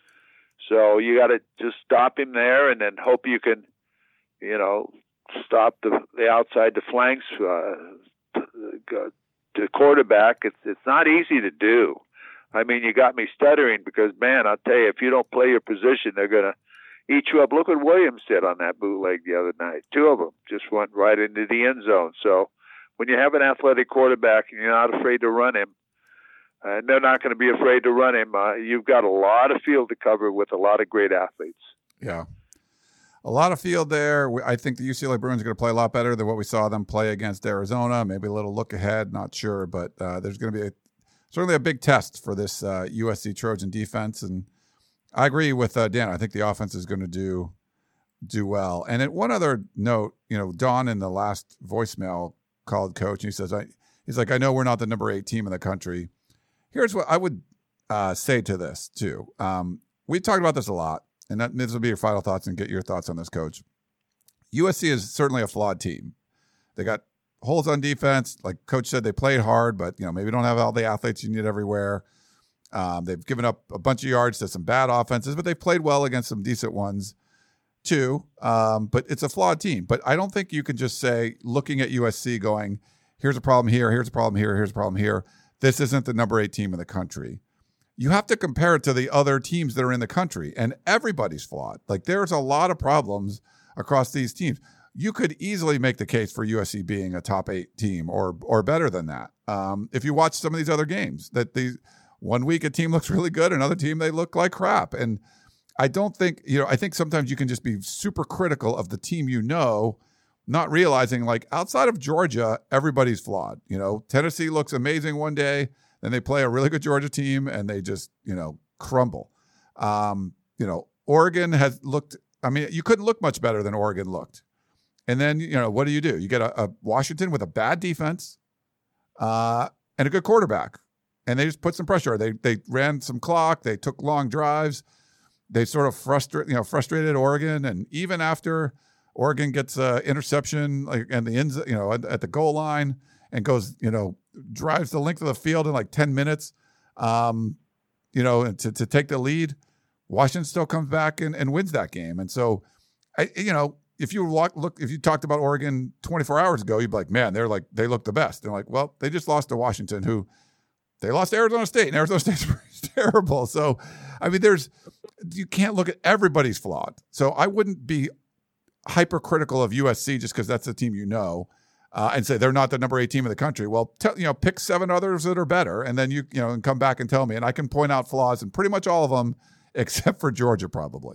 So you got to just stop him there and then hope you can, you know, stop the the outside the flanks. Uh, the quarterback, it's it's not easy to do. I mean, you got me stuttering because, man, I'll tell you, if you don't play your position, they're going to eat you up. Look what Williams did on that bootleg the other night. Two of them just went right into the end zone. So when you have an athletic quarterback and you're not afraid to run him, and they're not going to be afraid to run him, uh, you've got a lot of field to cover with a lot of great athletes. Yeah. A lot of field there. I think the U C L A Bruins are going to play a lot better than what we saw them play against Arizona. Maybe a little look ahead, not sure. But uh, there's going to be a, certainly a big test for this uh, U S C Trojan defense. And I agree with uh, Dan. I think the offense is going to do do well. And at one other note, you know, Don in the last voicemail called Coach, and he says, I, he's like, I know we're not the number eight team in the country. Here's what I would uh, say to this, too. Um, we talked about this a lot. And that, this will be your final thoughts and get your thoughts on this, Coach. U S C is certainly a flawed team. They got holes on defense. Like Coach said, they played hard, but you know maybe don't have all the athletes you need everywhere. Um, they've given up a bunch of yards to some bad offenses, but they've played well against some decent ones too. Um, but it's a flawed team. But I don't think you can just say, looking at U S C going, here's a problem here, here's a problem here, here's a problem here. This isn't the number eight team in the country. You have to compare it to the other teams that are in the country, and everybody's flawed. Like there's a lot of problems across these teams. You could easily make the case for U S C being a top eight team or or better than that. Um, if you watch some of these other games, that the one week a team looks really good, another team they look like crap. And I don't think, you know, I think sometimes you can just be super critical of the team you know, not realizing like outside of Georgia, everybody's flawed. You know, Tennessee looks amazing one day. Then they play a really good Georgia team and they just, you know, crumble. Um, you know, Oregon has looked, I mean, you couldn't look much better than Oregon looked. And then, you know, what do you do? You get a, a Washington with a bad defense uh, and a good quarterback. And they just put some pressure. They they ran some clock. They took long drives. They sort of frustrate, you know, frustrated Oregon. And even after Oregon gets an interception like and the ends, you know, at, at the goal line and goes, you know, drives the length of the field in like ten minutes, um, you know, to, to take the lead, Washington still comes back and, and wins that game. And so, I, you know, if you look, look, if you talked about Oregon twenty-four hours ago, you'd be like, man, they're like, they look the best. They're like, well, they just lost to Washington, who they lost to Arizona State, and Arizona State's terrible. So, I mean, there's, you can't look at everybody's flawed. So I wouldn't be hypercritical of U S C just because that's the team you know. Uh, and say they're not the number eight team in the country. Well, tell, you know, pick seven others that are better, and then you you know, and come back and tell me, and I can point out flaws in pretty much all of them, except for Georgia, probably.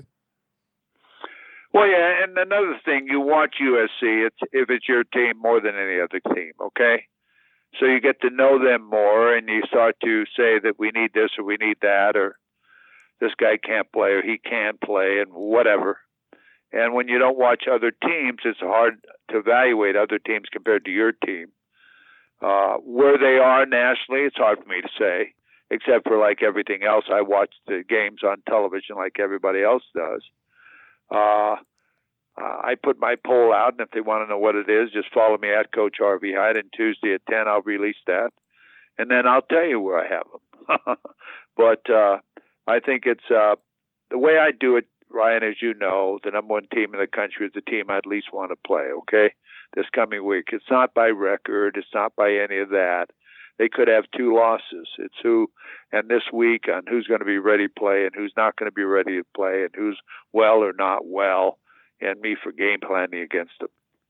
Well, yeah, and another thing, you watch U S C. It's if it's your team more than any other team, okay? So you get to know them more, and you start to say that we need this or we need that, or this guy can't play or he can play, and whatever. And when you don't watch other teams, it's hard to evaluate other teams compared to your team. Uh, where they are nationally, it's hard for me to say, except for like everything else. I watch the games on television like everybody else does. Uh, uh, I put my poll out, and if they want to know what it is, just follow me at Coach Harvey Hyde. And Tuesday at ten, I'll release that. And then I'll tell you where I have them. But uh, I think it's uh, the way I do it, Ryan, as you know, the number one team in the country is the team I at least want to play, okay, this coming week. It's not by record. It's not by any of that. They could have two losses. It's who, and this week on who's going to be ready to play and who's not going to be ready to play and who's well or not well, and me for game planning against them.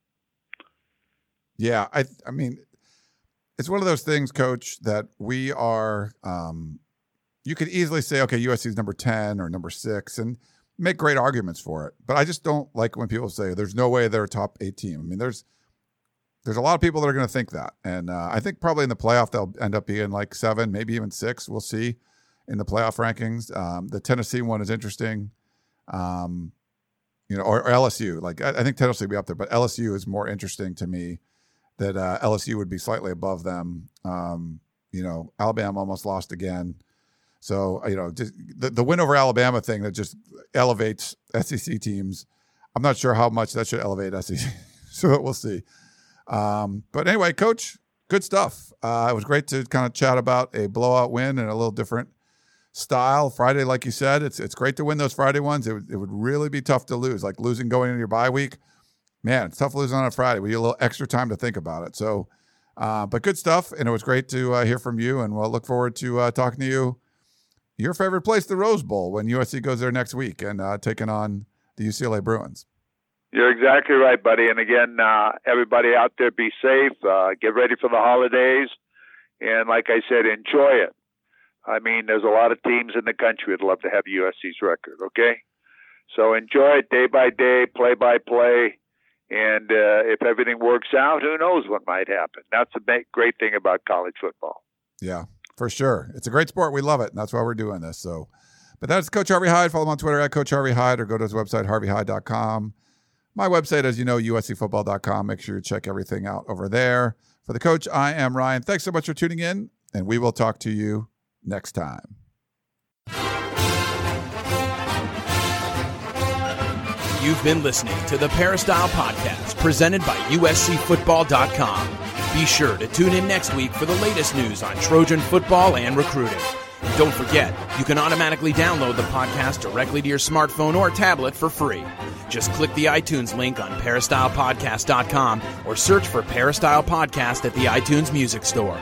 Yeah, I I mean, it's one of those things, Coach, that we are, um, you could easily say, okay, U S C is number ten or number six, and make great arguments for it. But I just don't like when people say there's no way they're a top eight team. I mean, there's there's a lot of people that are going to think that. And uh, I think probably in the playoff, they'll end up being like seven, maybe even six. We'll see in the playoff rankings. Um, the Tennessee one is interesting. Um, you you know, or, or L S U. Like I, I think Tennessee will be up there, but L S U is more interesting to me. That uh, L S U would be slightly above them. Um, you know, Alabama almost lost again. So, you know, just the, the win over Alabama thing that just elevates S E C teams. I'm not sure how much that should elevate S E C. So we'll see. Um, but anyway, Coach, good stuff. Uh, it was great to kind of chat about a blowout win and a little different style. Friday, like you said, it's it's great to win those Friday ones. It, would- it would really be tough to lose, like losing going into your bye week. Man, it's tough losing on a Friday. We need a little extra time to think about it. So, uh, but good stuff. And it was great to uh, hear from you. And we'll look forward to uh, talking to you. Your favorite place, the Rose Bowl, when U S C goes there next week and uh, taking on the U C L A Bruins. You're exactly right, buddy. And again, uh, everybody out there, be safe. Uh, get ready for the holidays. And like I said, enjoy it. I mean, there's a lot of teams in the country that'd love to have U S C's record, okay? So enjoy it day by day, play by play. And uh, if everything works out, who knows what might happen. That's the ba- great thing about college football. Yeah, for sure. It's a great sport. We love it. And that's why we're doing this. So, but that's Coach Harvey Hyde. Follow him on Twitter at Coach Harvey Hyde or go to his website, harvey hyde dot com. My website, as you know, U S C football dot com. Make sure you check everything out over there. For the coach, I am Ryan. Thanks so much for tuning in, and we will talk to you next time. You've been listening to the Peristyle Podcast, presented by U S C football dot com. Be sure to tune in next week for the latest news on Trojan football and recruiting. And don't forget, you can automatically download the podcast directly to your smartphone or tablet for free. Just click the iTunes link on peristyle podcast dot com or search for Peristyle Podcast at the iTunes Music Store.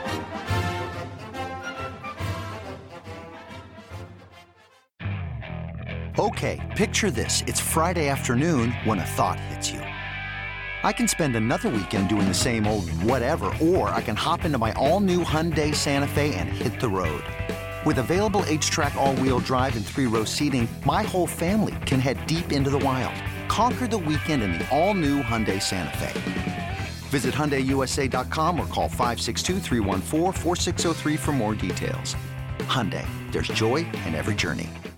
Okay, picture this. It's Friday afternoon when a thought hits you. I can spend another weekend doing the same old whatever, or I can hop into my all-new Hyundai Santa Fe and hit the road. With available H-Track all-wheel drive and three-row seating, my whole family can head deep into the wild. Conquer the weekend in the all-new Hyundai Santa Fe. Visit Hyundai U S A dot com or call five six two, three one four, four six zero three for more details. Hyundai, there's joy in every journey.